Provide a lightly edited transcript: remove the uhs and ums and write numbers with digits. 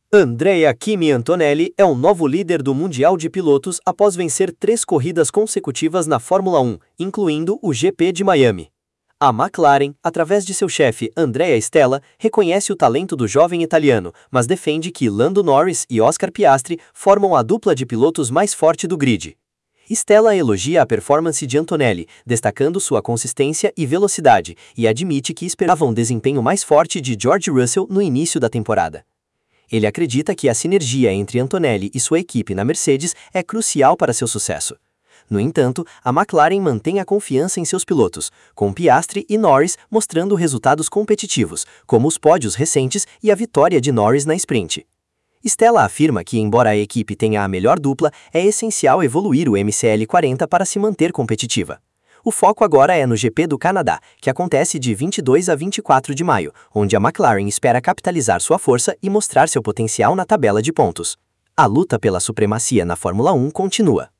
Andrea Kimi Antonelli é o novo líder do Mundial de Pilotos após vencer 3 corridas consecutivas na Fórmula 1, incluindo o GP de Miami. A McLaren, através de seu chefe Andrea Stella, reconhece o talento do jovem italiano, mas defende que Lando Norris e Oscar Piastri formam a dupla de pilotos mais forte do grid. Stella elogia a performance de Antonelli, destacando sua consistência e velocidade, e admite que esperava um desempenho mais forte de George Russell no início da temporada. Ele acredita que a sinergia entre Antonelli e sua equipe na Mercedes é crucial para seu sucesso. No entanto, a McLaren mantém a confiança em seus pilotos, com Piastri e Norris mostrando resultados competitivos, como os pódios recentes e a vitória de Norris na sprint. Stella afirma que, embora a equipe tenha a melhor dupla, é essencial evoluir o MCL40 para se manter competitiva. O foco agora é no GP do Canadá, que acontece de 22 a 24 de maio, onde a McLaren espera capitalizar sua força e mostrar seu potencial na tabela de pontos. A luta pela supremacia na Fórmula 1 continua.